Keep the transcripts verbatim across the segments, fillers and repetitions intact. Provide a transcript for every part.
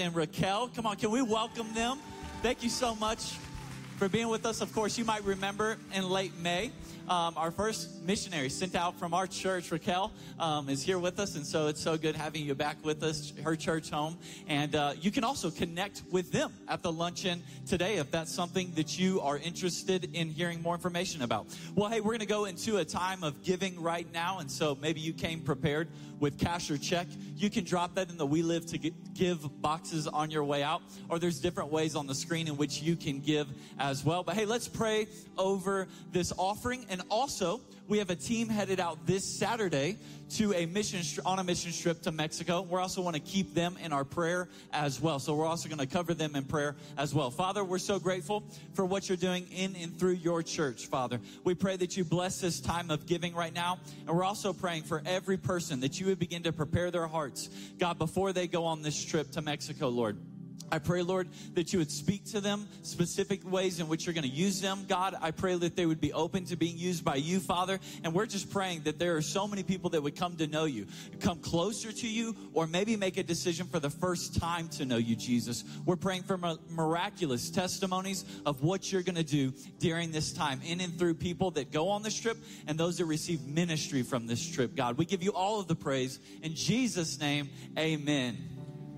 and Raquel. Come on, can we welcome them? Thank you so much for being with us. Of course, you might remember in late May, Um, our first missionary sent out from our church, Raquel, um, is here with us. And so it's so good having you back with us, her church home. And uh, you can also connect with them at the luncheon today if that's something that you are interested in hearing more information about. Well, hey, we're going to go into a time of giving right now. And so maybe you came prepared with cash or check. You can drop that in the We Live to Give boxes on your way out. Or there's different ways on the screen in which you can give as well. But hey, let's pray over this offering. And also, we have a team headed out this Saturday to a mission on a mission trip to Mexico. We also want to keep them in our prayer as well. So we're also going to cover them in prayer as well. Father, we're so grateful for what you're doing in and through your church, Father. We pray that you bless this time of giving right now. And we're also praying for every person that you would begin to prepare their hearts, God, before they go on this trip to Mexico, Lord. I pray, Lord, that you would speak to them, specific ways in which you're going to use them. God, I pray that they would be open to being used by you, Father. And we're just praying that there are so many people that would come to know you, come closer to you, or maybe make a decision for the first time to know you, Jesus. We're praying for miraculous testimonies of what you're going to do during this time, in and through people that go on this trip and those that receive ministry from this trip, God. We give you all of the praise. In Jesus' name, amen.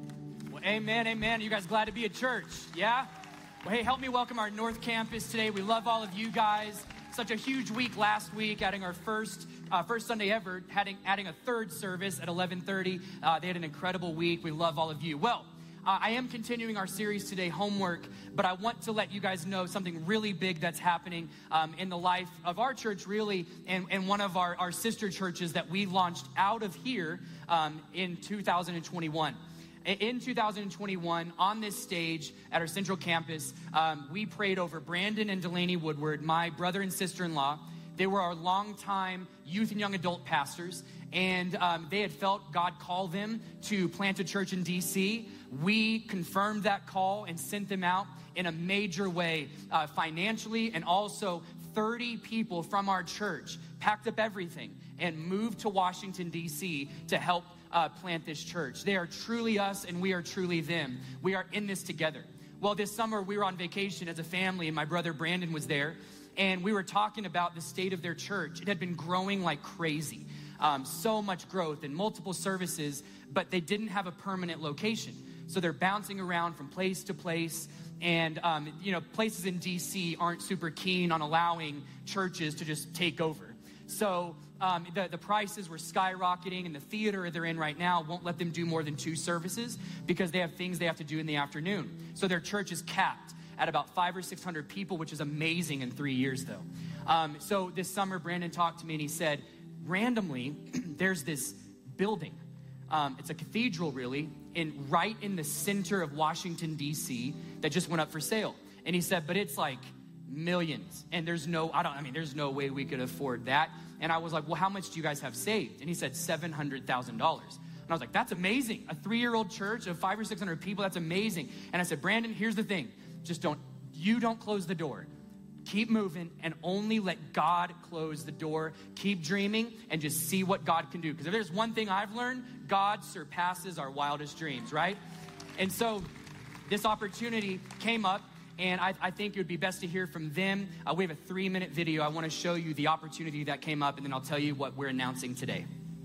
Amen, amen. You guys glad to be at church? Yeah? Well, hey, help me welcome our North Campus today. We love all of you guys. Such a huge week last week, adding our first uh, first Sunday ever, adding, adding a third service at eleven thirty. Uh, they had an incredible week. We love all of you. Well, uh, I am continuing our series today, Homework, but I want to let you guys know something really big that's happening um, in the life of our church, really, and, and one of our, our sister churches that we launched out of here um, in two thousand twenty-one. In two thousand twenty-one, on this stage at our central campus, um, we prayed over Brandon and Delaney Woodward, my brother and sister-in-law. They were our longtime youth and young adult pastors, and um, they had felt God call them to plant a church in D C. We confirmed that call and sent them out in a major way, uh, financially, and also thirty people from our church packed up everything and moved to Washington, D C to help Uh, plant this church. They are truly us and we are truly them. We are in this together. Well, this summer we were on vacation as a family and my brother Brandon was there and we were talking about the state of their church. It had been growing like crazy. Um, so much growth and multiple services, but they didn't have a permanent location. So they're bouncing around from place to place. And, um, you know, places in D C aren't super keen on allowing churches to just take over. So um, the, the prices were skyrocketing, and the theater they're in right now won't let them do more than two services because they have things they have to do in the afternoon. So their church is capped at about five or six hundred people, which is amazing in three years, though. Um, so this summer, Brandon talked to me, and he said, randomly, there's this building. Um, it's a cathedral, really, in right in the center of Washington, D C, that just went up for sale. And he said, but it's like millions. And there's no, I don't, I mean, there's no way we could afford that. And I was like, well, how much do you guys have saved? And he said seven hundred thousand dollars. And I was like, that's amazing. A three-year-old church of five or six hundred people, that's amazing. And I said, Brandon, here's the thing. Just don't, you don't close the door. Keep moving and only let God close the door. Keep dreaming and just see what God can do. Because if there's one thing I've learned, God surpasses our wildest dreams, right? And so this opportunity came up. And I, I think it would be best to hear from them. Uh, we have a three-minute video. I want to show you the opportunity that came up, and then I'll tell you what we're announcing today.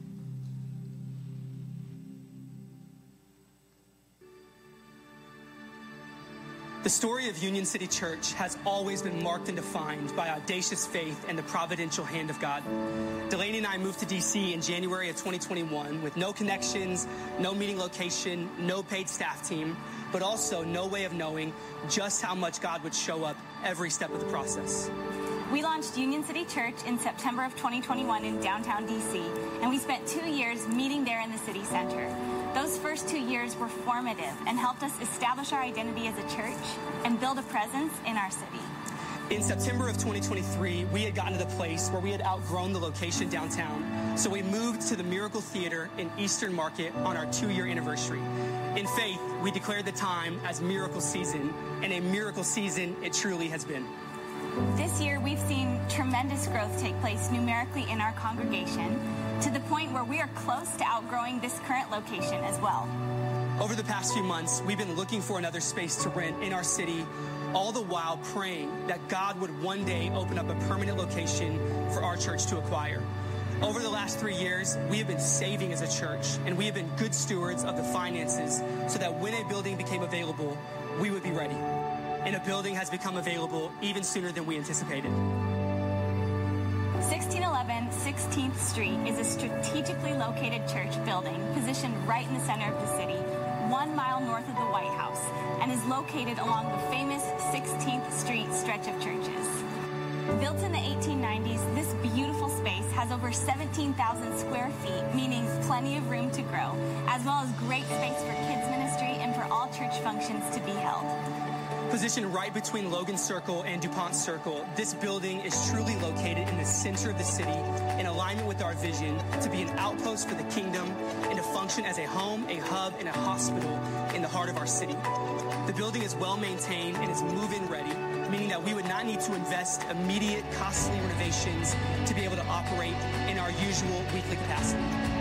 The story of Union City Church has always been marked and defined by audacious faith and the providential hand of God. Delaney and I moved to D C in January of twenty twenty-one with no connections, no meeting location, no paid staff team, but also no way of knowing just how much God would show up every step of the process. We launched Union City Church in September of twenty twenty-one in downtown D C, and we spent two years meeting there in the city center. Those first two years were formative and helped us establish our identity as a church and build a presence in our city. In September of twenty twenty-three, we had gotten to the place where we had outgrown the location downtown, so we moved to the Miracle Theater in Eastern Market on our two-year anniversary. In faith, we declared the time as miracle season, and a miracle season it truly has been. This year, we've seen tremendous growth take place numerically in our congregation to the point where we are close to outgrowing this current location as well. Over the past few months, we've been looking for another space to rent in our city, all the while praying that God would one day open up a permanent location for our church to acquire. Over the last three years, we have been saving as a church, and we have been good stewards of the finances so that when a building became available, we would be ready. And a building has become available even sooner than we anticipated. sixteen eleven sixteenth Street is a strategically located church building positioned right in the center of the city, one mile north of the White House, and is located along the famous sixteenth Street stretch of churches. Built in the eighteen nineties, this beautiful space has over seventeen thousand square feet, meaning plenty of room to grow, as well as great space for kids ministry and for all church functions to be held. Positioned right between Logan Circle and DuPont Circle, this building is truly located in the center of the city in alignment with our vision to be an outpost for the kingdom and to function as a home, a hub, and a hospital in the heart of our city. The building is well maintained and is move-in ready, meaning that we would not need to invest immediate costly renovations to be able to operate in our usual weekly capacity.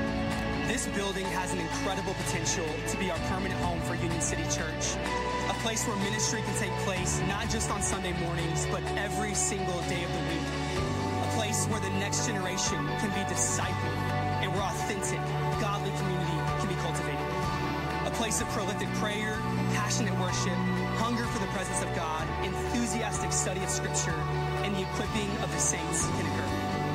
This building has an incredible potential to be our permanent home for Union City Church, a place where ministry can take place not just on Sunday mornings, but every single day of the week, a place where the next generation can be discipled and where authentic, godly community can be cultivated, a place of prolific prayer, passionate worship, hunger for the presence of God, enthusiastic study of Scripture, and the equipping of the saints can occur.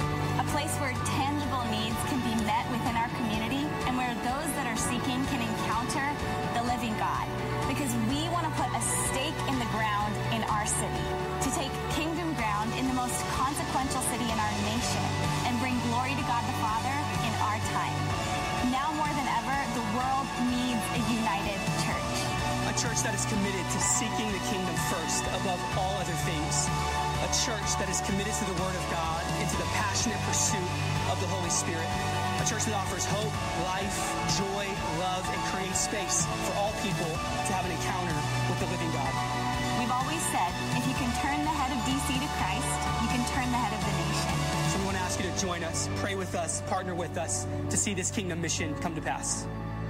A place where tangible needs can be met within our community and where those that are seeking can encounter the living God. Because we want to put a stake in the ground in our city to take kingdom ground in the most consequential city in our nation and bring glory to God the Father in our time. Now more than ever, the world needs a united church. A church that is committed to seeking the kingdom first above all other things. A church that is committed to the Word of God and to the passionate pursuit of the Holy Spirit. A church that offers hope, life, joy, love, and creates space for all people to have an encounter with the living God. We've always said, if you can turn the head of D C to Christ, you can turn the head of the nation. So we want to ask you to join us, pray with us, partner with us to see this kingdom mission come to pass.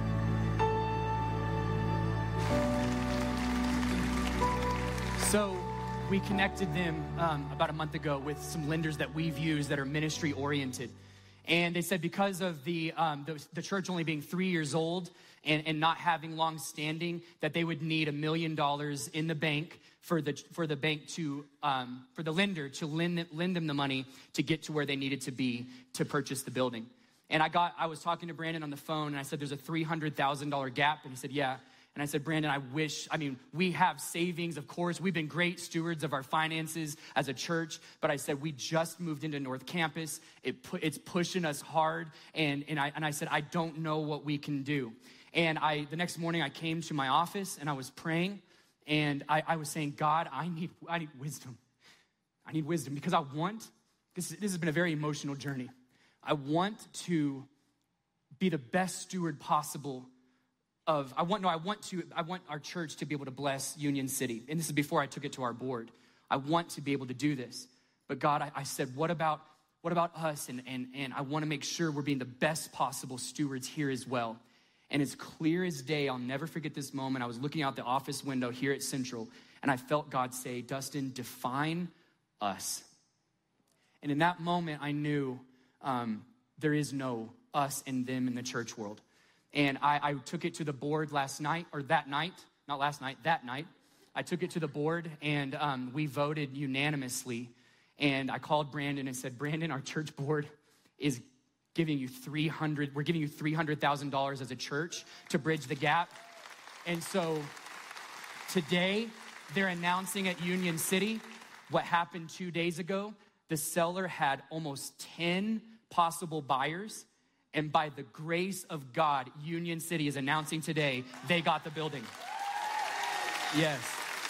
So we connected them um, about a month ago with some lenders that we've used that are ministry oriented. And they said because of the, um, the, the church only being three years old and, and not having long standing, that they would need a million dollars in the bank for the for the bank to, um, for the lender to lend, lend them the money to get to where they needed to be to purchase the building. And I got, I was talking to Brandon on the phone and I said, there's a three hundred thousand dollars gap. And he said, yeah. And I said, Brandon, I wish, I mean, we have savings, of course. We've been great stewards of our finances as a church. But I said, we just moved into North Campus. It pu- it's pushing us hard. And, and, I, and I said, I don't know what we can do. And I the next morning, I came to my office and I was praying. And I, I was saying, God, I need, I need wisdom. I need wisdom because I want, this, this has been a very emotional journey. I want to be the best steward possible Of, I want no, I want to. I want our church to be able to bless Union City, and this is before I took it to our board. I want to be able to do this, but God, I, I said, what about, what about us? And and and I want to make sure we're being the best possible stewards here as well. And it's clear as day. I'll never forget this moment. I was looking out the office window here at Central, and I felt God say, "Dustin, define us." And in that moment, I knew um, there is no us and them in the church world. And I, I took it to the board last night, or that night, not last night, that night. I took it to the board, and um, we voted unanimously. And I called Brandon and said, Brandon, our church board is giving you three hundred, we're giving you three hundred thousand dollars as a church to bridge the gap. And so today, they're announcing at Union City what happened two days ago. The seller had almost ten possible buyers. And by the grace of God, Union City is announcing today they got the building. Yes.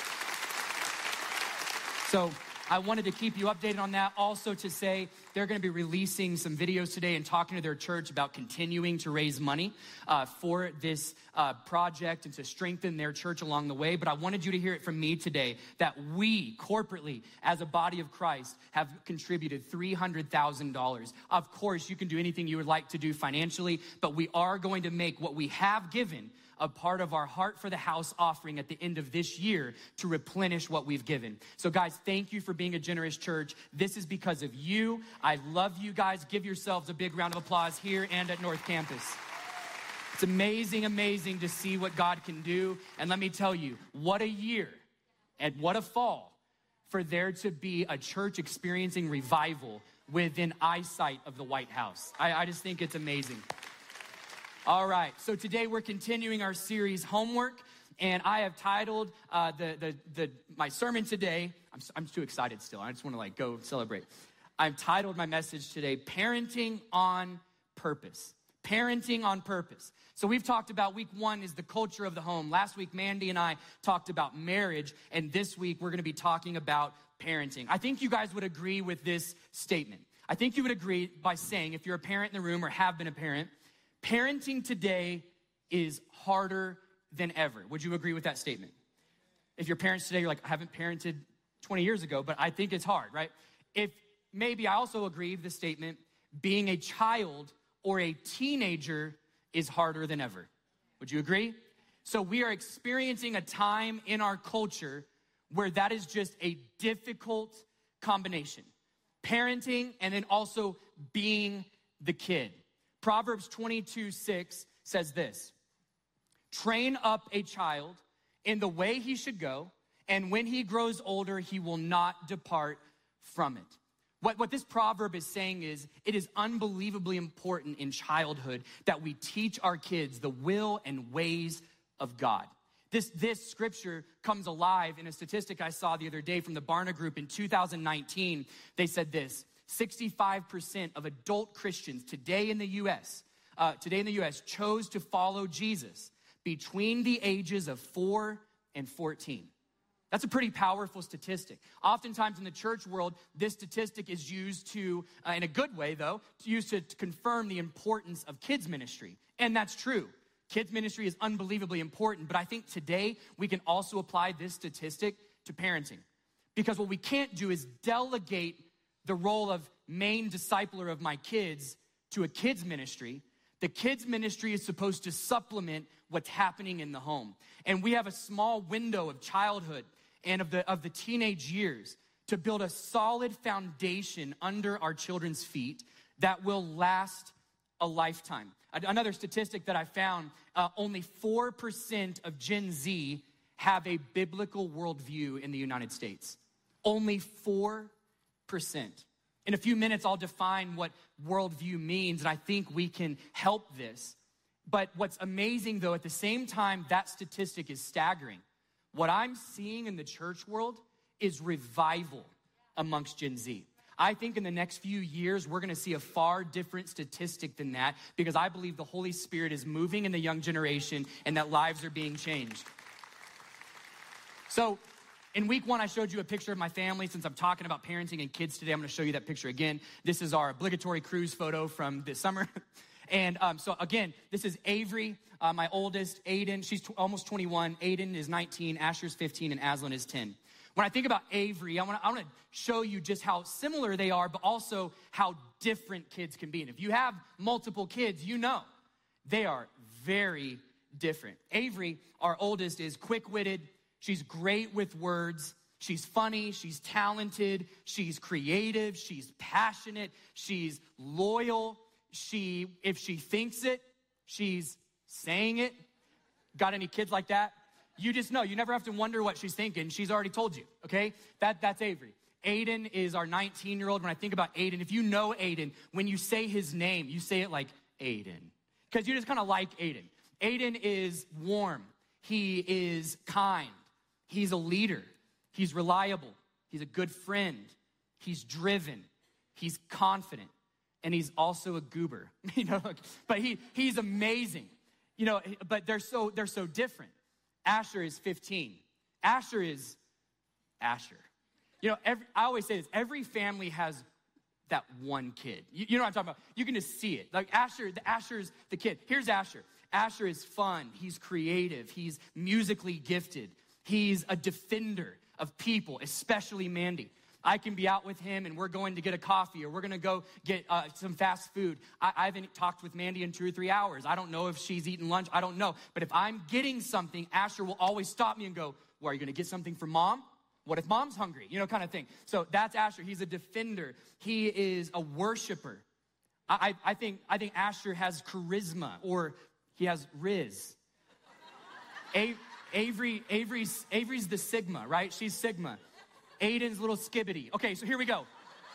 So I wanted to keep you updated on that. Also to say they're going to be releasing some videos today and talking to their church about continuing to raise money uh, for this uh, project and to strengthen their church along the way. But I wanted you to hear it from me today that we corporately as a body of Christ have contributed three hundred thousand dollars. Of course, you can do anything you would like to do financially, but we are going to make what we have given a part of our Heart for the House offering at the end of this year to replenish what we've given. So guys, thank you for being a generous church. This is because of you. I love you guys. Give yourselves a big round of applause here and at North Campus. It's amazing, amazing to see what God can do. And let me tell you, what a year and what a fall for there to be a church experiencing revival within eyesight of the White House. I, I just think it's amazing. All right, so today we're continuing our series, Homework, and I have titled uh, the, the, the, my sermon today, I'm, I'm too excited still, I just wanna like go celebrate. I've titled my message today, Parenting on Purpose. Parenting on Purpose. So we've talked about week one is the culture of the home. Last week, Mandy and I talked about marriage, and this week we're gonna be talking about parenting. I think you guys would agree with this statement. I think you would agree by saying, if you're a parent in the room or have been a parent, parenting today is harder than ever. Would you agree with that statement? If you're parents today, you're like, I haven't parented twenty years ago, but I think it's hard, right? If maybe I also agree with the statement, being a child or a teenager is harder than ever. Would you agree? So we are experiencing a time in our culture where that is just a difficult combination. Parenting and then also being the kid. Proverbs twenty-two six says this, train up a child in the way he should go, and when he grows older, he will not depart from it. What, what this proverb is saying is, it is unbelievably important in childhood that we teach our kids the will and ways of God. This, this scripture comes alive in a statistic I saw the other day from the Barna Group in two thousand nineteen. They said this, sixty-five percent of adult Christians today in the U S, uh, today in the U S chose to follow Jesus between the ages of four and fourteen. That's a pretty powerful statistic. Oftentimes in the church world, this statistic is used to, uh, in a good way though, to use to, to confirm the importance of kids ministry. And that's true. Kids ministry is unbelievably important, but I think today we can also apply this statistic to parenting. Because what we can't do is delegate the role of main discipler of my kids to a kids ministry. The kids ministry is supposed to supplement what's happening in the home. And we have a small window of childhood and of the of the teenage years to build a solid foundation under our children's feet that will last a lifetime. Another statistic that I found, uh, only four percent of Gen Z have a biblical worldview in the United States. Only four percent. In a few minutes, I'll define what worldview means, and I think we can help this. But what's amazing, though, at the same time, that statistic is staggering. What I'm seeing in the church world is revival amongst Gen Z. I think in the next few years, we're gonna see a far different statistic than that because I believe the Holy Spirit is moving in the young generation and that lives are being changed. So in week one, I showed you a picture of my family. Since I'm talking about parenting and kids today, I'm gonna show you that picture again. This is our obligatory cruise photo from this summer. And um, so again, this is Avery, uh, my oldest, Aiden, she's t- almost twenty-one, Aiden is nineteen, Asher's fifteen, and Aslan is ten. When I think about Avery, I wanna, I wanna show you just how similar they are, but also how different kids can be. And if you have multiple kids, you know they are very different. Avery, our oldest, is quick-witted, she's great with words, she's funny, she's talented, she's creative, she's passionate, she's loyal. She, if she thinks it, she's saying it. Got any kids like that? You just know, you never have to wonder what she's thinking. She's already told you, okay? That, that's Avery. Aiden is our nineteen-year-old. When I think about Aiden, if you know Aiden, when you say his name, you say it like Aiden. Because you just kind of like Aiden. Aiden is warm. He is kind. He's a leader. He's reliable. He's a good friend. He's driven. He's confident. And he's also a goober, you know, but he he's amazing, you know, but they're so, they're so different. Asher is fifteen. Asher is Asher. You know, every, I always say this, every family has that one kid. You, you know what I'm talking about? You can just see it. Like Asher, the Asher's the kid. Here's Asher. Asher is fun. He's creative. He's musically gifted. He's a defender of people, especially Mandy. I can be out with him and we're going to get a coffee or we're gonna go get uh, some fast food. I, I haven't talked with Mandy in two or three hours. I don't know if she's eaten lunch, I don't know. But if I'm getting something, Asher will always stop me and go, well, are you gonna get something for mom? What if mom's hungry? You know, kind of thing. So that's Asher, he's a defender. He is a worshiper. I, I, I think I think Asher has charisma, or he has Riz. A- Avery, Avery's, Avery's the Sigma, right? She's Sigma. Aiden's little skibbity. Okay, so here we go.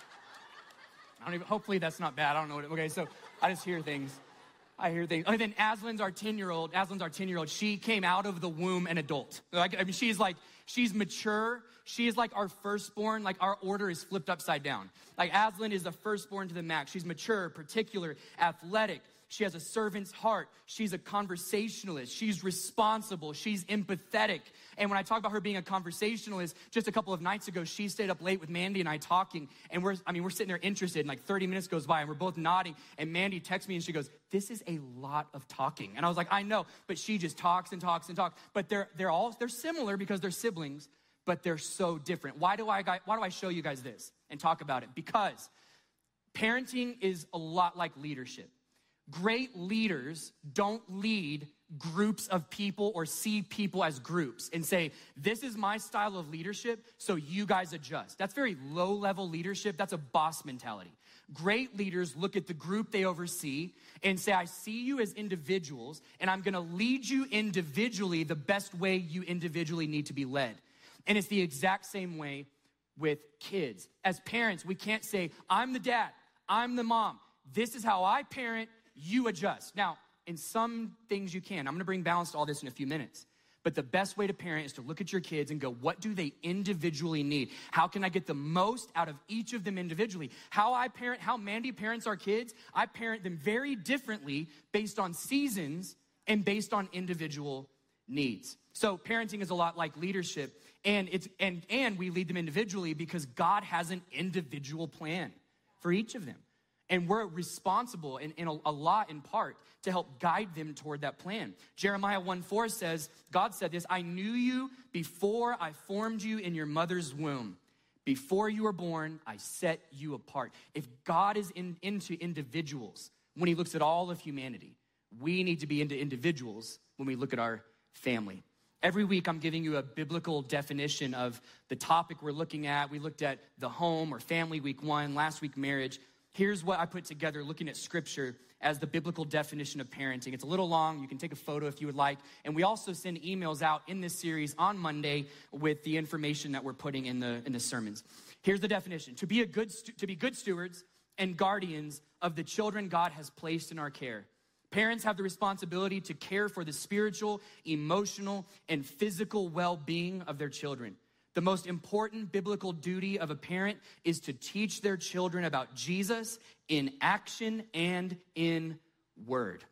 I don't even, hopefully that's not bad. I don't know what it, okay, so I just hear things. I hear things. Okay, then Aslan's our ten-year-old. Aslan's our ten-year-old. She came out of the womb an adult. Like, I mean, she's like, she's mature. She is like our firstborn. Like, our order is flipped upside down. Like, Aslan is the firstborn to the max. She's mature, particular, athletic. She has a servant's heart. She's a conversationalist. She's responsible. She's empathetic. And when I talk about her being a conversationalist, just a couple of nights ago, she stayed up late with Mandy and I talking. And we're, I mean, we're sitting there interested, and like thirty minutes goes by and we're both nodding. And Mandy texts me and she goes, this is a lot of talking. And I was like, I know, but she just talks and talks and talks. But they're, they're all, they're similar because they're siblings, but they're so different. Why do I, why do I show you guys this and talk about it? Because parenting is a lot like leadership. Great leaders don't lead groups of people or see people as groups and say, this is my style of leadership, so you guys adjust. That's very low-level leadership. That's a boss mentality. Great leaders look at the group they oversee and say, I see you as individuals, and I'm gonna lead you individually the best way you individually need to be led. And it's the exact same way with kids. As parents, we can't say, I'm the dad, I'm the mom. This is how I parent, you adjust. Now, in some things you can. I'm gonna bring balance to all this in a few minutes. But the best way to parent is to look at your kids and go, what do they individually need? How can I get the most out of each of them individually? How I parent, how Mandy parents our kids, I parent them very differently based on seasons and based on individual needs. So parenting is a lot like leadership, and it's and and we lead them individually because God has an individual plan for each of them. And we're responsible in, in a, a lot in part to help guide them toward that plan. Jeremiah one four says, God said this, I knew you before I formed you in your mother's womb. Before you were born, I set you apart. If God is in, into individuals when he looks at all of humanity, we need to be into individuals when we look at our family. Every week I'm giving you a biblical definition of the topic we're looking at. We looked at the home or family week one, last week marriage. Here's what I put together looking at scripture as the biblical definition of parenting. It's a little long. You can take a photo if you would like. And we also send emails out in this series on Monday with the information that we're putting in the in the sermons. Here's the definition. To be a good to be good stewards and guardians of the children God has placed in our care. Parents have the responsibility to care for the spiritual, emotional, and physical well-being of their children. The most important biblical duty of a parent is to teach their children about Jesus in action and in word.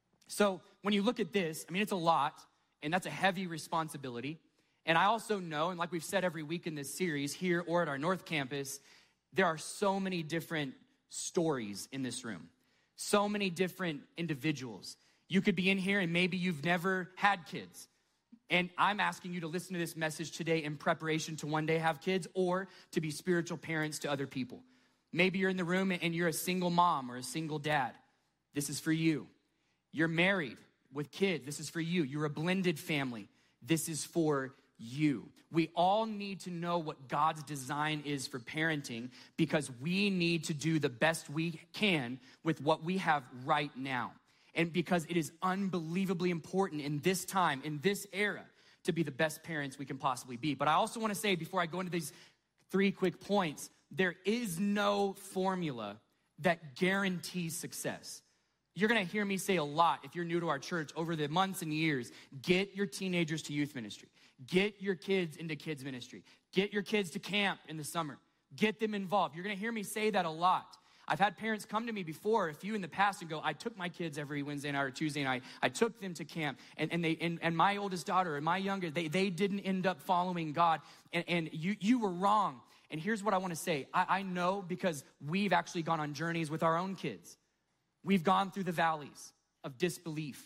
So when you look at this, I mean, it's a lot, and that's a heavy responsibility. And I also know, and like we've said every week in this series here or at our North Campus, there are so many different stories in this room, so many different individuals. You could be in here and maybe you've never had kids. And I'm asking you to listen to this message today in preparation to one day have kids or to be spiritual parents to other people. Maybe you're in the room and you're a single mom or a single dad. This is for you. You're married with kids. This is for you. You're a blended family. This is for you. We all need to know what God's design is for parenting because we need to do the best we can with what we have right now. And because it is unbelievably important in this time, in this era, to be the best parents we can possibly be. But I also want to say, before I go into these three quick points, there is no formula that guarantees success. You're going to hear me say a lot, if you're new to our church, over the months and years, get your teenagers to youth ministry. Get your kids into kids ministry. Get your kids to camp in the summer. Get them involved. You're going to hear me say that a lot. I've had parents come to me before, a few in the past, and go, I took my kids every Wednesday night or Tuesday night. I took them to camp, and, and they and, and my oldest daughter and my younger, they, they didn't end up following God, and, and you, you were wrong. And here's what I want to say. I, I know because we've actually gone on journeys with our own kids. We've gone through the valleys of disbelief,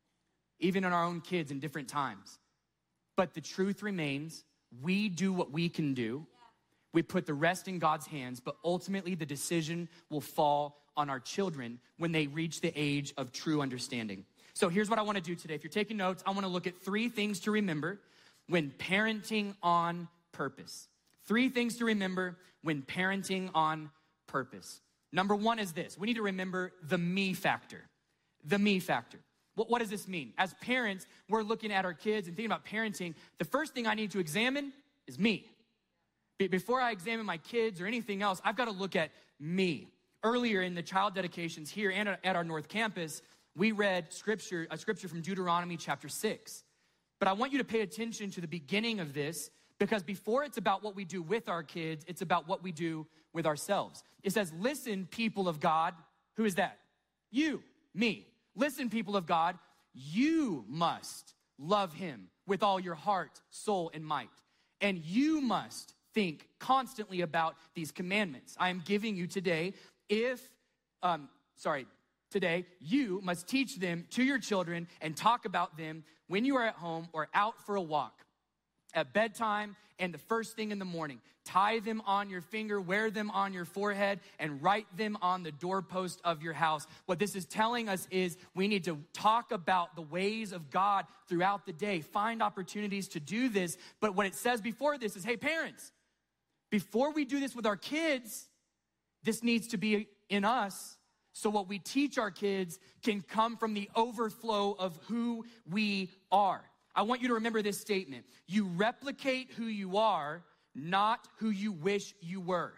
even in our own kids in different times. But the truth remains, we do what we can do. We put the rest in God's hands, but ultimately the decision will fall on our children when they reach the age of true understanding. So here's what I want to do today. If you're taking notes, I want to look at three things to remember when parenting on purpose. Three things to remember when parenting on purpose. Number one is this. We need to remember the me factor. The me factor. What, what does this mean? As parents, we're looking at our kids and thinking about parenting. The first thing I need to examine is me. Be- before I examine my kids or anything else, I've got to look at me. Earlier in the child dedications here and at our North Campus, we read scripture, a scripture from Deuteronomy chapter six. But I want you to pay attention to the beginning of this, because before it's about what we do with our kids, it's about what we do with ourselves. It says, listen, people of God. Who is that? You, me. Listen, people of God, you must love him with all your heart, soul, and might. And you must think constantly about these commandments I am giving you today. If, um, sorry, today, you must teach them to your children and talk about them when you are at home or out for a walk, at bedtime and the first thing in the morning. Tie them on your finger, wear them on your forehead, and write them on the doorpost of your house. What this is telling us is we need to talk about the ways of God throughout the day. Find opportunities to do this. But what it says before this is, hey, parents, before we do this with our kids, this needs to be in us. So what we teach our kids can come from the overflow of who we are. I want you to remember this statement. You replicate who you are, not who you wish you were.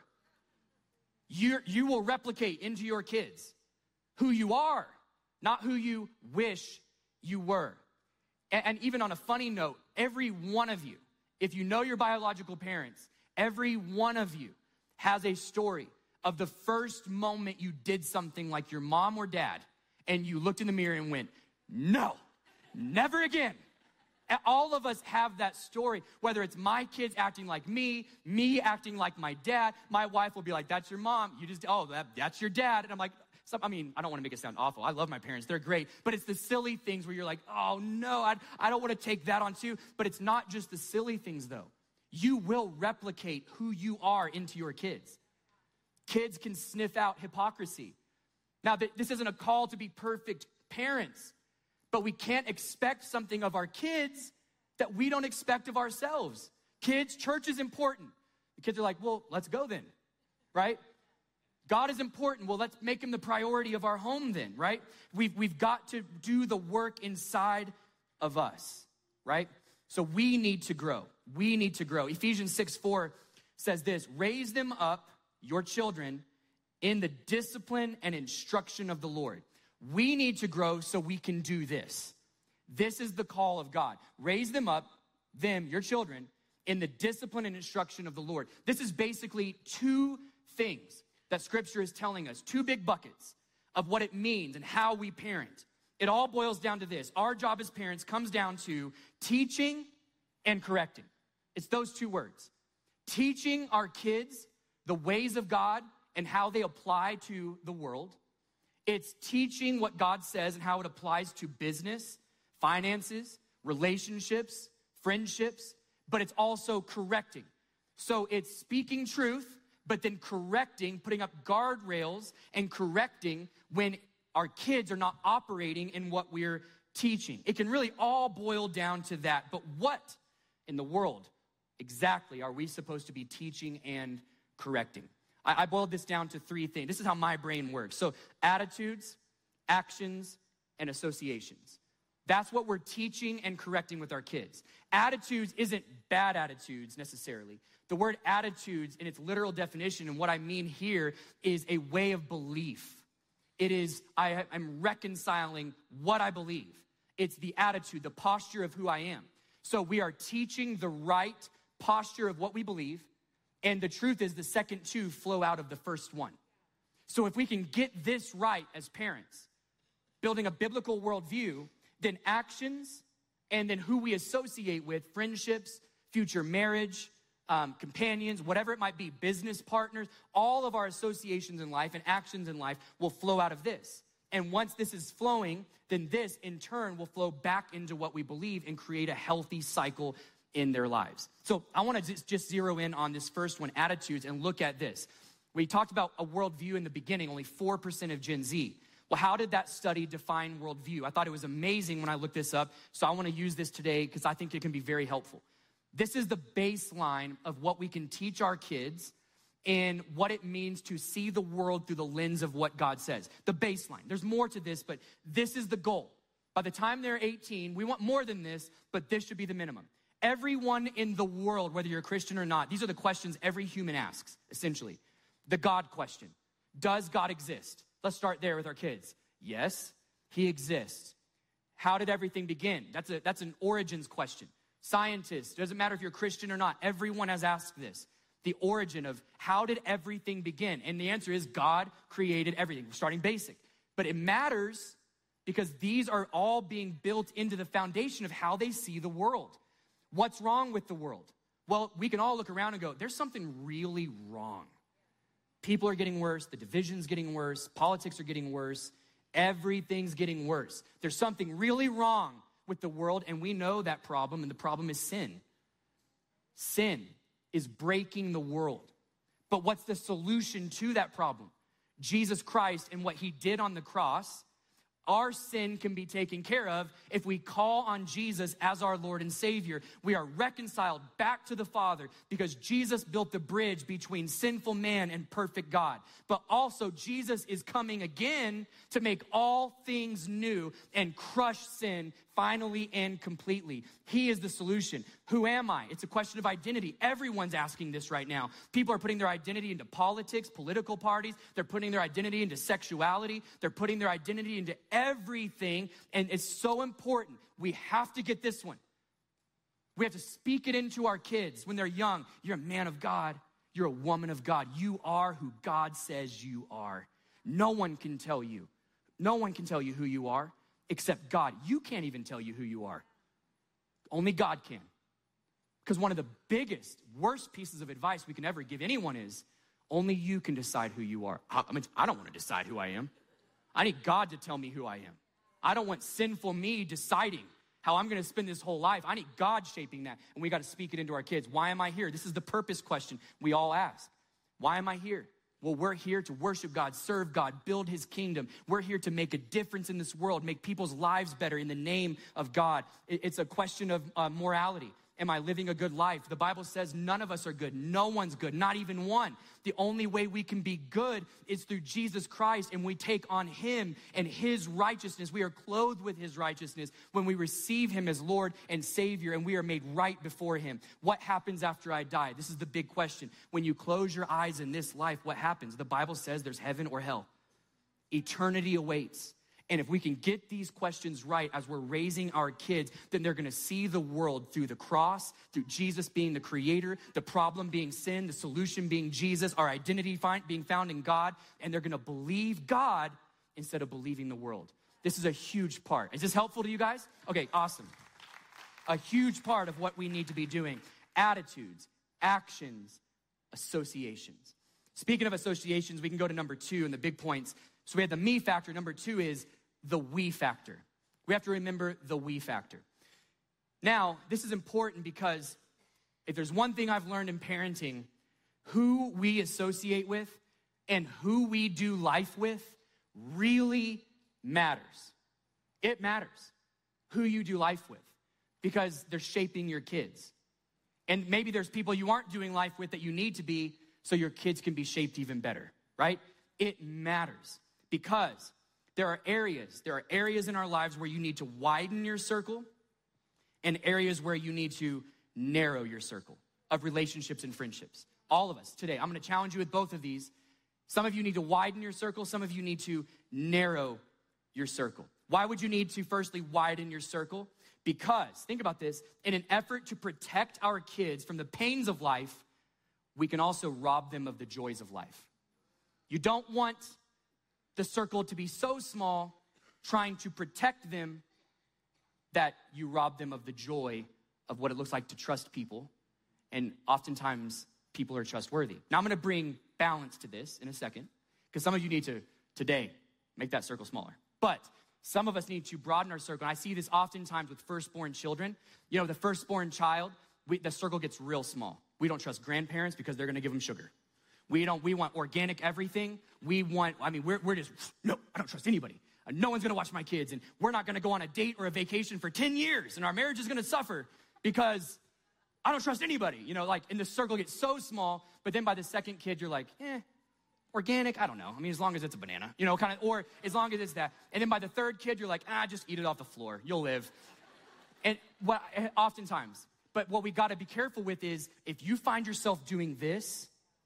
You, you will replicate into your kids who you are, not who you wish you were. And, and even on a funny note, every one of you, if you know your biological parents, every one of you has a story of the first moment you did something like your mom or dad, and you looked in the mirror and went, no, never again. All of us have that story, whether it's my kids acting like me, me acting like my dad. My wife will be like, that's your mom. You just, oh, that, that's your dad. And I'm like, some, I mean, I don't want to make it sound awful. I love my parents. They're great. But it's the silly things where you're like, oh, no, I, I don't want to take that on too. But it's not just the silly things, though. You will replicate who you are into your kids. Kids can sniff out hypocrisy. Now, this isn't a call to be perfect parents, but we can't expect something of our kids that we don't expect of ourselves. Kids, church is important. The kids are like, well, let's go then, right? God is important. Well, let's make him the priority of our home then, right? We've, we've got to do the work inside of us, right? So we need to grow. We need to grow. Ephesians six four says this, raise them up, your children, in the discipline and instruction of the Lord. We need to grow so we can do this. This is the call of God. Raise them up, them, your children, in the discipline and instruction of the Lord. This is basically two things that Scripture is telling us, two big buckets of what it means and how we parent. It all boils down to this. Our job as parents comes down to teaching and correcting. It's those two words. Teaching our kids the ways of God and how they apply to the world. It's teaching what God says and how it applies to business, finances, relationships, friendships, but it's also correcting. So it's speaking truth, but then correcting, putting up guardrails and correcting when our kids are not operating in what we're teaching. It can really all boil down to that. But what in the world exactly are we supposed to be teaching and correcting? I, I boiled this down to three things. This is how my brain works. So attitudes, actions, and associations. That's what we're teaching and correcting with our kids. Attitudes isn't bad attitudes necessarily. The word attitudes in its literal definition, and what I mean here, is a way of belief. It is, I, I'm reconciling what I believe. It's the attitude, the posture of who I am. So we are teaching the right posture of what we believe, and the truth is the second two flow out of the first one. So if we can get this right as parents, building a biblical worldview, then actions, and then who we associate with, friendships, future marriage, um, companions, whatever it might be, business partners, all of our associations in life and actions in life will flow out of this. And once this is flowing, then this in turn will flow back into what we believe and create a healthy cycle in their lives. So I want to just zero in on this first one, attitudes, and look at this. We talked about a worldview in the beginning, only four percent of Gen Z. Well, how did that study define worldview? I thought it was amazing when I looked this up, so I want to use this today because I think it can be very helpful. This is the baseline of what we can teach our kids and what it means to see the world through the lens of what God says. The baseline. There's more to this, but this is the goal. By the time they're eighteen, we want more than this, but this should be the minimum. Everyone in the world, whether you're a Christian or not, these are the questions every human asks, essentially. The God question. Does God exist? Let's start there with our kids. Yes, he exists. How did everything begin? That's a that's an origins question. Scientists, doesn't matter if you're a Christian or not, everyone has asked this. The origin of how did everything begin? And the answer is God created everything. We're starting basic. But it matters because these are all being built into the foundation of how they see the world. What's wrong with the world? Well, we can all look around and go, there's something really wrong. People are getting worse, the division's getting worse, politics are getting worse, everything's getting worse. There's something really wrong with the world, and we know that problem, and the problem is sin. Sin is breaking the world. But what's the solution to that problem? Jesus Christ and what he did on the cross. Our sin can be taken care of if we call on Jesus as our Lord and Savior. We are reconciled back to the Father because Jesus built the bridge between sinful man and perfect God. But also Jesus is coming again to make all things new and crush sin finally and completely. He is the solution. Who am I? It's a question of identity. Everyone's asking this right now. People are putting their identity into politics, political parties. They're putting their identity into sexuality. They're putting their identity into everything. And it's so important. We have to get this one. We have to speak it into our kids when they're young. You're a man of God. You're a woman of God. You are who God says you are. No one can tell you. No one can tell you who you are except God. You can't even tell you who you are. Only God can. Because one of the biggest, worst pieces of advice we can ever give anyone is, only you can decide who you are. I mean, I don't want to decide who I am. I need God to tell me who I am. I don't want sinful me deciding how I'm going to spend this whole life. I need God shaping that, and we got to speak it into our kids. Why am I here? This is the purpose question we all ask. Why am I here? Well, we're here to worship God, serve God, build his kingdom. We're here to make a difference in this world, make people's lives better in the name of God. It's a question of uh, morality. Am I living a good life? The Bible says none of us are good. No one's good, not even one. The only way we can be good is through Jesus Christ, and we take on him and his righteousness. We are clothed with his righteousness when we receive him as Lord and Savior, and we are made right before him. What happens after I die? This is the big question. When you close your eyes in this life, what happens? The Bible says there's heaven or hell. Eternity awaits. And if we can get these questions right as we're raising our kids, then they're gonna see the world through the cross, through Jesus being the creator, the problem being sin, the solution being Jesus, our identity find, being found in God, and they're gonna believe God instead of believing the world. This is a huge part. Is this helpful to you guys? Okay, awesome. A huge part of what we need to be doing. Attitudes, actions, associations. Speaking of associations, we can go to number two in the big points. So we had the me factor. Number two is the we factor. We have to remember the we factor. Now, this is important because if there's one thing I've learned in parenting, who we associate with and who we do life with really matters. It matters who you do life with because they're shaping your kids. And maybe there's people you aren't doing life with that you need to be so your kids can be shaped even better, right? It matters because there are areas, there are areas in our lives where you need to widen your circle and areas where you need to narrow your circle of relationships and friendships. All of us today, I'm gonna challenge you with both of these. Some of you need to widen your circle, some of you need to narrow your circle. Why would you need to firstly widen your circle? Because, think about this, in an effort to protect our kids from the pains of life, we can also rob them of the joys of life. You don't want the circle to be so small, trying to protect them, that you rob them of the joy of what it looks like to trust people. And oftentimes, people are trustworthy. Now, I'm gonna bring balance to this in a second, because some of you need to, today, make that circle smaller. But some of us need to broaden our circle. And I see this oftentimes with firstborn children. You know, the firstborn child, we, the circle gets real small. We don't trust grandparents because they're gonna give them sugar. We don't, we want organic everything. We want, I mean, we're, we're just, no, I don't trust anybody. No one's gonna watch my kids, and we're not gonna go on a date or a vacation for ten years, and our marriage is gonna suffer because I don't trust anybody. You know, like, and the circle gets so small, but then by the second kid, you're like, eh, organic, I don't know. I mean, as long as it's a banana, you know, kind of, or as long as it's that. And then by the third kid, you're like, ah, just eat it off the floor. You'll live. And what, oftentimes, but what we gotta be careful with is, if you find yourself doing this,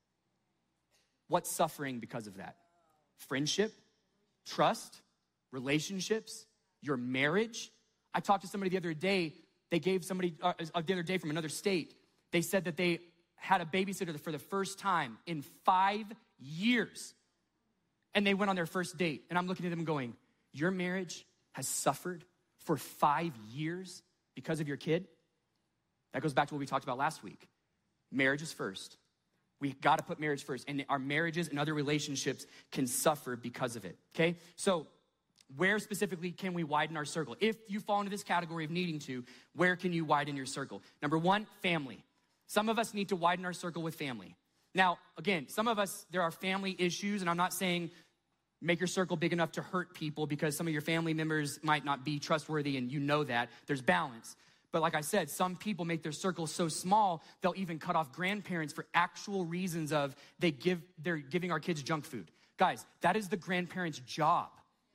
what's suffering because of that? Friendship, trust, relationships, your marriage. I talked to somebody the other day. They gave somebody uh, the other day from another state. They said that they had a babysitter for the first time in five years. And they went on their first date. And I'm looking at them going, your marriage has suffered for five years because of your kid? That goes back to what we talked about last week. Marriage is first. We got to put marriage first. And our marriages and other relationships can suffer because of it, okay? So where specifically can we widen our circle? If you fall into this category of needing to, where can you widen your circle? Number one, family. Some of us need to widen our circle with family. Now, again, some of us, there are family issues, and I'm not saying make your circle big enough to hurt people, because some of your family members might not be trustworthy, and you know that. There's balance. But like I said, some people make their circle so small, they'll even cut off grandparents for actual reasons of they give, they're giving our kids junk food. Guys, that is the grandparent's job.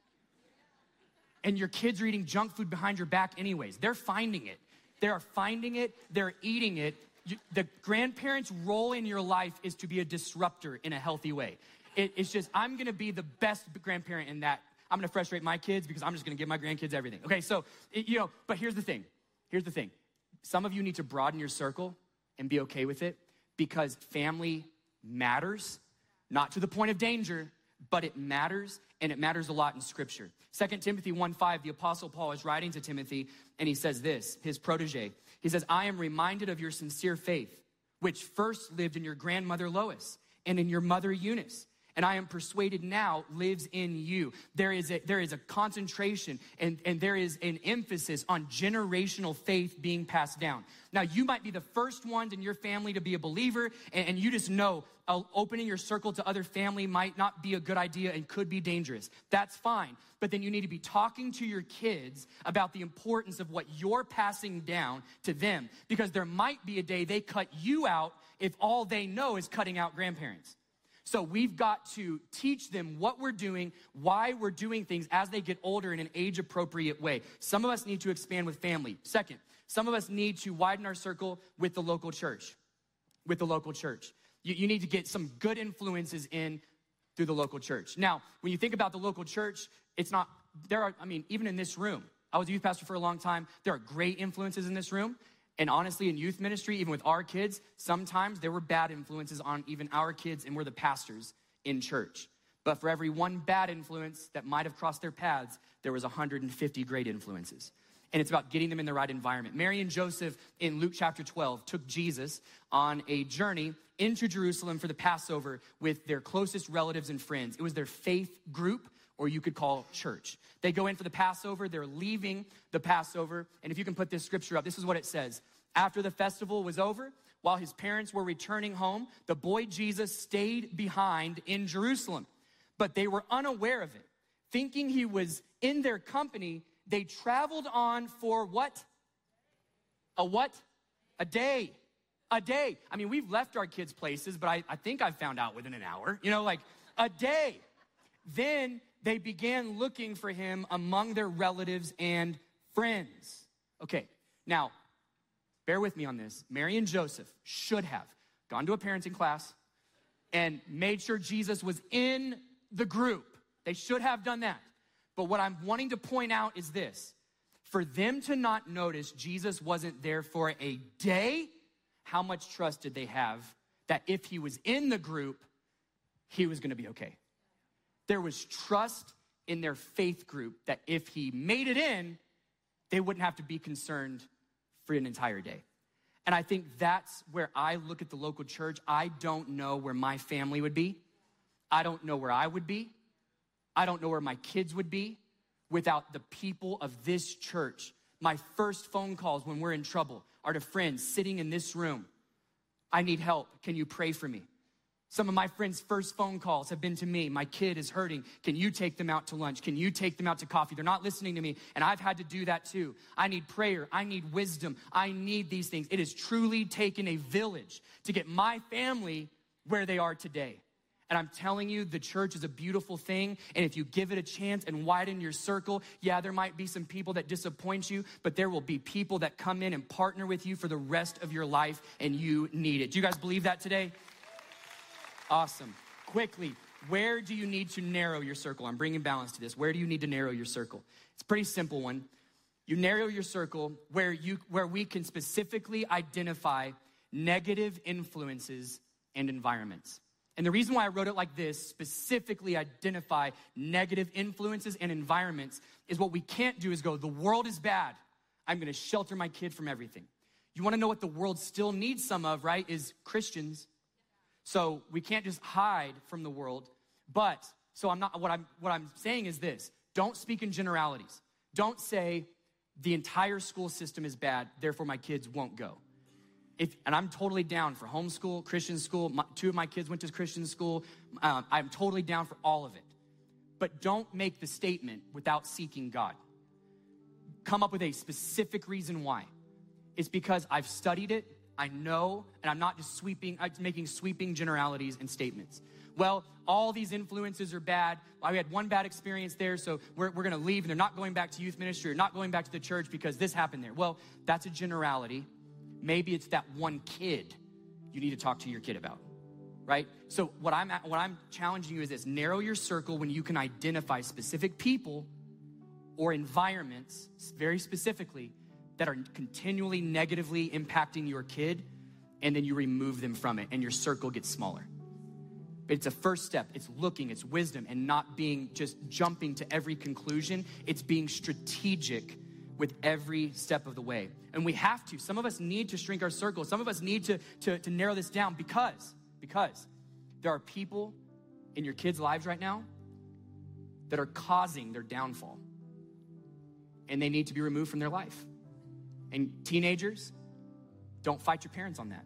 And your kids are eating junk food behind your back anyways. They're finding it. They are finding it. They're eating it. You, the grandparent's role in your life is to be a disruptor in a healthy way. It, it's just, I'm gonna be the best grandparent in that. I'm gonna frustrate my kids because I'm just gonna give my grandkids everything. Okay, so, it, you know, but here's the thing. Here's the thing. Some of you need to broaden your circle and be okay with it, because family matters, not to the point of danger, but it matters, and it matters a lot in Scripture. Second Timothy one five, the Apostle Paul is writing to Timothy, and he says this, his protege. He says, I am reminded of your sincere faith, which first lived in your grandmother Lois and in your mother Eunice, and I am persuaded now lives in you. There is a, there is a concentration and, and there is an emphasis on generational faith being passed down. Now, you might be the first ones in your family to be a believer, and, and you just know uh, opening your circle to other family might not be a good idea and could be dangerous. That's fine. But then you need to be talking to your kids about the importance of what you're passing down to them, because there might be a day they cut you out if all they know is cutting out grandparents. So we've got to teach them what we're doing, why we're doing things as they get older in an age-appropriate way. Some of us need to expand with family. Second, some of us need to widen our circle with the local church. With the local church. You, you need to get some good influences in through the local church. Now, when you think about the local church, it's not, there are, I mean, even in this room, I was a youth pastor for a long time. There are great influences in this room. And honestly, in youth ministry, even with our kids, sometimes there were bad influences on even our kids, and we're the pastors in church. But for every one bad influence that might have crossed their paths, there was one hundred fifty great influences. And it's about getting them in the right environment. Mary and Joseph in Luke chapter twelve took Jesus on a journey into Jerusalem for the Passover with their closest relatives and friends. It was their faith group, or you could call church. They go in for the Passover, they're leaving the Passover, and if you can put this scripture up, this is what it says. After the festival was over, while his parents were returning home, the boy Jesus stayed behind in Jerusalem, but they were unaware of it. Thinking he was in their company, they traveled on for what? A what? A day. A day. I mean, we've left our kids' places, but I, I think I found out within an hour, you know, like a day. Then they began looking for him among their relatives and friends. Okay, now, bear with me on this. Mary and Joseph should have gone to a parenting class and made sure Jesus was in the group. They should have done that. But what I'm wanting to point out is this. For them to not notice Jesus wasn't there for a day, how much trust did they have that if he was in the group, he was gonna be okay? There was trust in their faith group that if he made it in, they wouldn't have to be concerned for an entire day. And I think that's where I look at the local church. I don't know where my family would be. I don't know where I would be. I don't know where my kids would be without the people of this church. My first phone calls when we're in trouble are to friends sitting in this room. I need help. Can you pray for me? Some of my friends' first phone calls have been to me. My kid is hurting. Can you take them out to lunch? Can you take them out to coffee? They're not listening to me, and I've had to do that too. I need prayer. I need wisdom. I need these things. It has truly taken a village to get my family where they are today. And I'm telling you, the church is a beautiful thing, and if you give it a chance and widen your circle, yeah, there might be some people that disappoint you, but there will be people that come in and partner with you for the rest of your life, and you need it. Do you guys believe that today? Awesome. Quickly, where do you need to narrow your circle? I'm bringing balance to this. Where do you need to narrow your circle? It's a pretty simple one. You narrow your circle where you where we can specifically identify negative influences and environments. And the reason why I wrote it like this, specifically identify negative influences and environments, is what we can't do is go, the world is bad. I'm gonna shelter my kid from everything. You wanna know what the world still needs some of, right, is Christians. So we can't just hide from the world, but, so I'm not, what I'm, what I'm saying is this, don't speak in generalities. Don't say the entire school system is bad, therefore my kids won't go. If, and I'm totally down for homeschool, Christian school. My, two of my kids went to Christian school. Um, I'm totally down for all of it. But don't make the statement without seeking God. Come up with a specific reason why. It's because I've studied it, I know, and I'm not just sweeping, I'm making sweeping generalities and statements. Well, all these influences are bad. We had one bad experience there, so we're, we're gonna leave, and they're not going back to youth ministry or not going back to the church because this happened there. Well, that's a generality. Maybe it's that one kid you need to talk to your kid about, right? So what I'm, what I'm challenging you is this, narrow your circle when you can identify specific people or environments, very specifically, that are continually negatively impacting your kid, and then you remove them from it, and your circle gets smaller. But it's a first step. It's looking, it's wisdom, and not being just jumping to every conclusion. It's being strategic with every step of the way. And we have to. Some of us need to shrink our circle. Some of us need to, to, to narrow this down because, because there are people in your kids' lives right now that are causing their downfall, and they need to be removed from their life. And teenagers, don't fight your parents on that.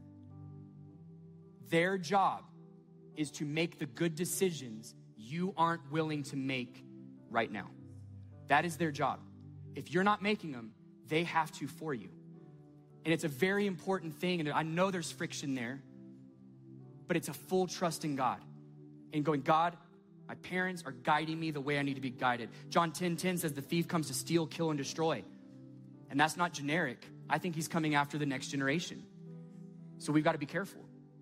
Their job is to make the good decisions you aren't willing to make right now. That is their job. If you're not making them, they have to for you. And it's a very important thing, and I know there's friction there, but it's a full trust in God. And going, God, my parents are guiding me the way I need to be guided. John ten ten says the thief comes to steal, kill, and destroy. And that's not generic. I think he's coming after the next generation. So we've got to be careful.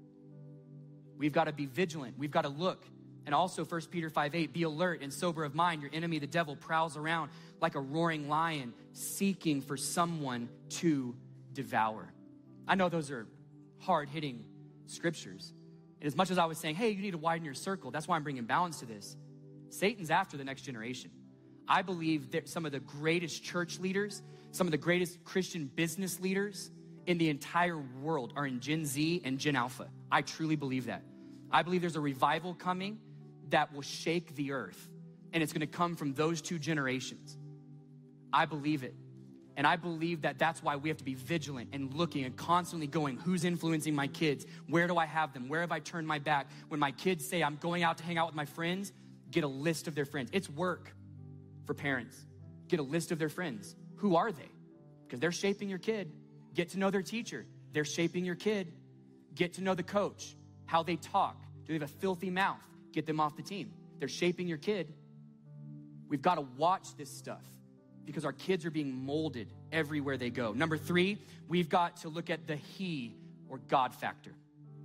We've got to be vigilant. We've got to look. And also First Peter five eight, be alert and sober of mind. Your enemy, the devil, prowls around like a roaring lion, seeking for someone to devour. I know those are hard-hitting scriptures. And as much as I was saying, hey, you need to widen your circle, that's why I'm bringing balance to this. Satan's after the next generation. I believe that some of the greatest church leaders, some of the greatest Christian business leaders in the entire world are in Gen Z and Gen Alpha. I truly believe that. I believe there's a revival coming that will shake the earth, and it's gonna come from those two generations. I believe it. And I believe that that's why we have to be vigilant and looking and constantly going, who's influencing my kids? Where do I have them? Where have I turned my back? When my kids say I'm going out to hang out with my friends, get a list of their friends. It's work for parents. Get a list of their friends. Who are they? Because they're shaping your kid. Get to know their teacher. They're shaping your kid. Get to know the coach, how they talk. Do they have a filthy mouth? Get them off the team. They're shaping your kid. We've got to watch this stuff because our kids are being molded everywhere they go. Number three, we've got to look at the he or God factor.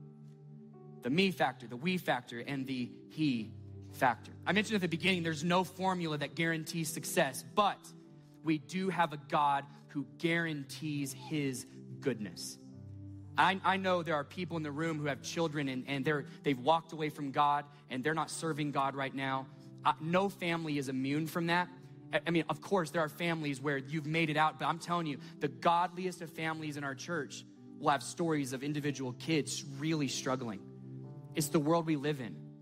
The me factor, the we factor, and the he factor. I mentioned at the beginning, there's no formula that guarantees success, but we do have a God who guarantees his goodness. I, I know there are people in the room who have children and, and they're, they've walked away from God and they're not serving God right now. Uh, no family is immune from that. I, I mean, of course, there are families where you've made it out, but I'm telling you, the godliest of families in our church will have stories of individual kids really struggling. It's the world we live in.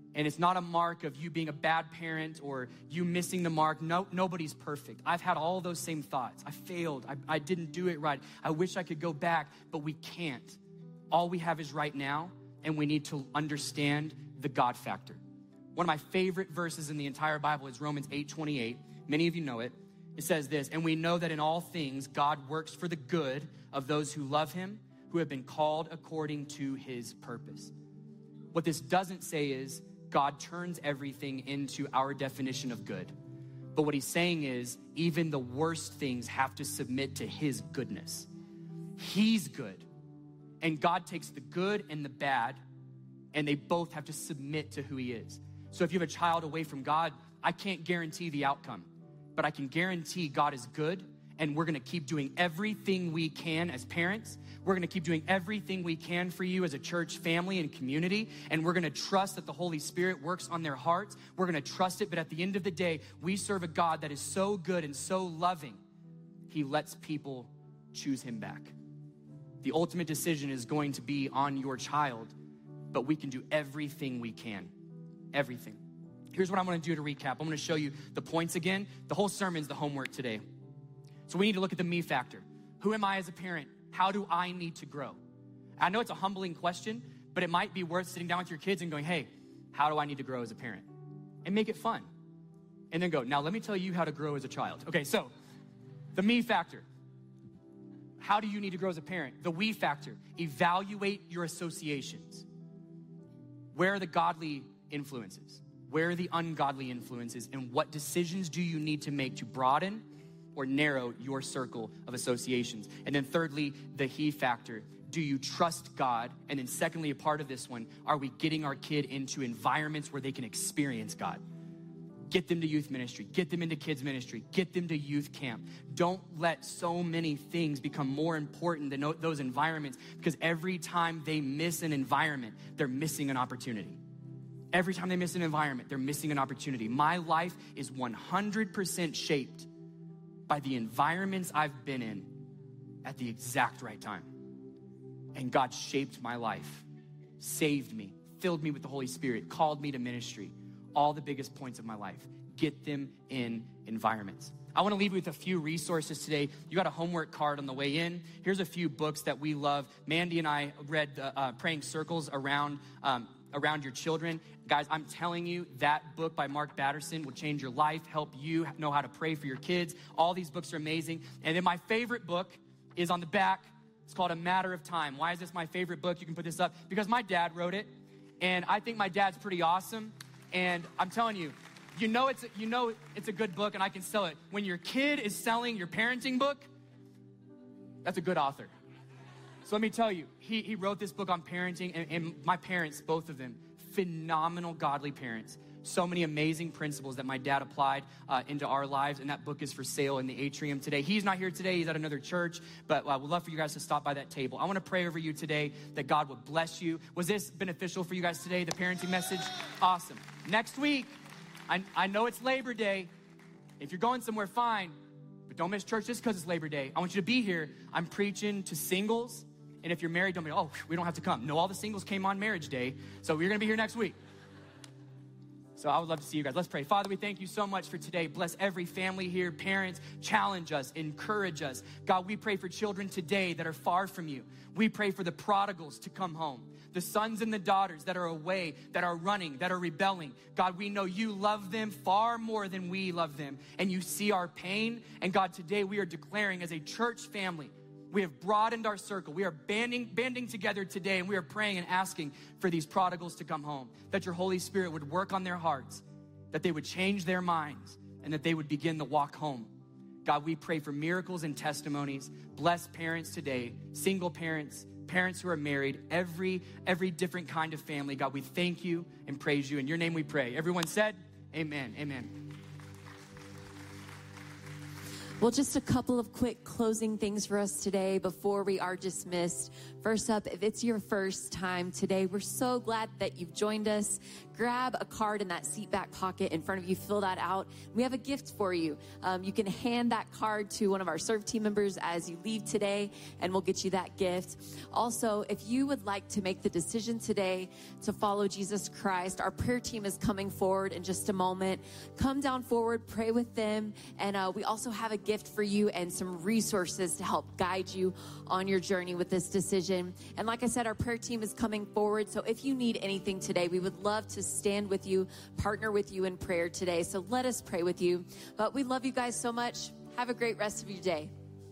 And it's not a mark of you being a bad parent or you missing the mark. No, nobody's perfect. I've had all those same thoughts. I failed. I, I didn't do it right. I wish I could go back, but we can't. All we have is right now, and we need to understand the God factor. One of my favorite verses in the entire Bible is Romans eight twenty-eight. Many of you know it. It says this, and we know that in all things God works for the good of those who love him, who have been called according to his purpose. What this doesn't say is God turns everything into our definition of good. But what he's saying is even the worst things have to submit to his goodness. He's good. And God takes the good and the bad, and they both have to submit to who he is. So if you have a child away from God, I can't guarantee the outcome, but I can guarantee God is good, and we're gonna keep doing everything we can as parents. We're gonna keep doing everything we can for you as a church family and community, and we're gonna trust that the Holy Spirit works on their hearts. We're gonna trust it, but at the end of the day, we serve a God that is so good and so loving, he lets people choose him back. The ultimate decision is going to be on your child, but we can do everything we can, everything. Here's what I'm gonna do to recap. I'm gonna show you the points again. The whole sermon's the homework today. So we need to look at the me factor. Who am I as a parent? How do I need to grow? I know it's a humbling question, but it might be worth sitting down with your kids and going, hey, how do I need to grow as a parent? And make it fun. And then go, now let me tell you how to grow as a child. Okay, so the me factor. How do you need to grow as a parent? The we factor. Evaluate your associations. Where are the godly influences? Where are the ungodly influences? And what decisions do you need to make to broaden or narrow your circle of associations? And then thirdly, the he factor. Do you trust God? And then secondly, a part of this one, are we getting our kid into environments where they can experience God? Get them to youth ministry, get them into kids ministry, get them to youth camp. Don't let so many things become more important than those environments, because every time they miss an environment, they're missing an opportunity. Every time they miss an environment, they're missing an opportunity. My life is one hundred percent shaped by the environments I've been in at the exact right time. And God shaped my life, saved me, filled me with the Holy Spirit, called me to ministry. All the biggest points of my life. Get them in environments. I want to leave you with a few resources today. You got a homework card on the way in. Here's a few books that we love. Mandy and I read uh, uh, Praying Circles around um, around your children. Guys, I'm telling you, that book by Mark Batterson will change your life, help you know how to pray for your kids. All these books are amazing. And then my favorite book is on the back. It's called A Matter of Time. Why is this my favorite book? You can put this up. Because my dad wrote it, and I think my dad's pretty awesome. And I'm telling you, you know it's a, you know it's a good book, and I can sell it. When your kid is selling your parenting book, that's a good author. So let me tell you, he, he wrote this book on parenting, and, and my parents, both of them, phenomenal godly parents. So many amazing principles that my dad applied uh, into our lives, and that book is for sale in the atrium today. He's not here today. He's at another church, but uh, we'd love for you guys to stop by that table. I want to pray over you today that God would bless you. Was this beneficial for you guys today, the parenting message? Awesome. Next week, I, I know it's Labor Day. If you're going somewhere, fine, but don't miss church just because it's Labor Day. I want you to be here. I'm preaching to singles, and if you're married, don't be, oh, we don't have to come. No, all the singles came on marriage day, so we're going to be here next week. So I would love to see you guys. Let's pray. Father, we thank you so much for today. Bless every family here. Parents, challenge us, encourage us. God, we pray for children today that are far from you. We pray for the prodigals to come home, the sons and the daughters that are away, that are running, that are rebelling. God, we know you love them far more than we love them, and you see our pain. And God, today we are declaring as a church family, we have broadened our circle. We are banding, banding together today, and we are praying and asking for these prodigals to come home, that your Holy Spirit would work on their hearts, that they would change their minds, and that they would begin the walk home. God, we pray for miracles and testimonies. Bless parents today, single parents, parents who are married, every, every different kind of family. God, we thank you and praise you. In your name we pray. Everyone said, amen, amen. Well, just a couple of quick closing things for us today before we are dismissed. First up, if it's your first time today, we're so glad that you've joined us. Grab a card in that seat back pocket in front of you, fill that out. We have a gift for you. Um, you can hand that card to one of our serve team members as you leave today, and we'll get you that gift. Also, if you would like to make the decision today to follow Jesus Christ, our prayer team is coming forward in just a moment. Come down forward, pray with them, and uh, we also have a gift for you and some resources to help guide you on your journey with this decision. And like I said, our prayer team is coming forward, so if you need anything today, we would love to stand with you, partner with you in prayer today. So let us pray with you. But we love you guys so much. Have a great rest of your day.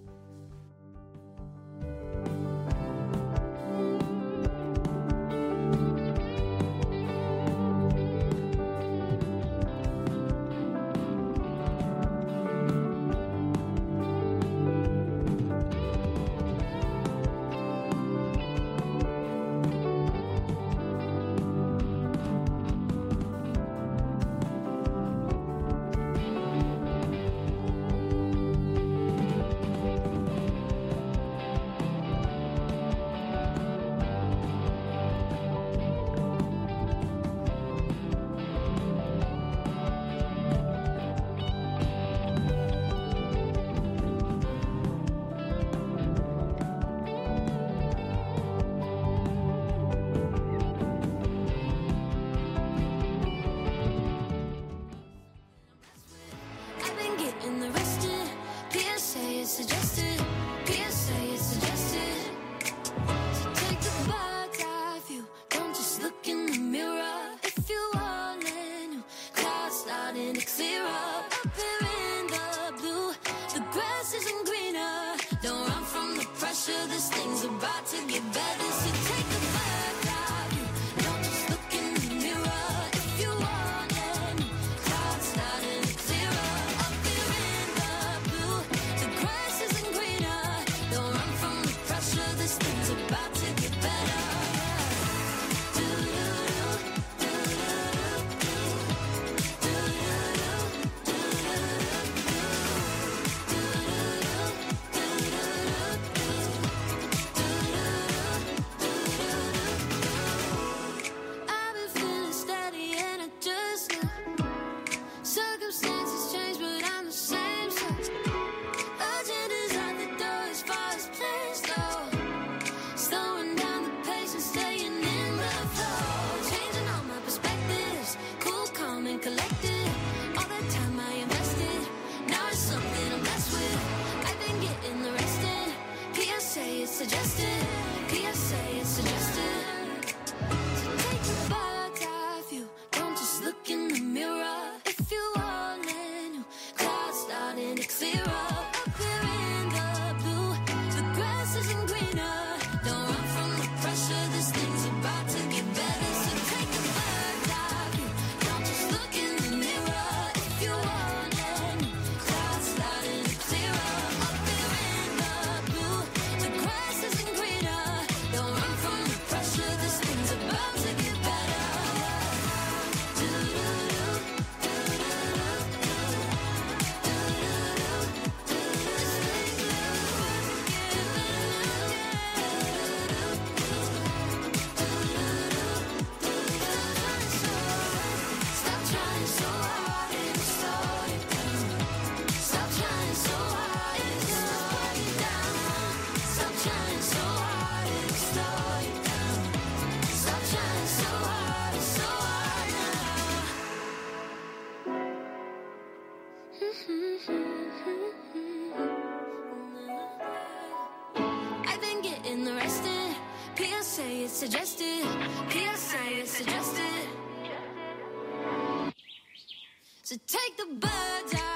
Suggested, P S A is suggested. So take the birds out.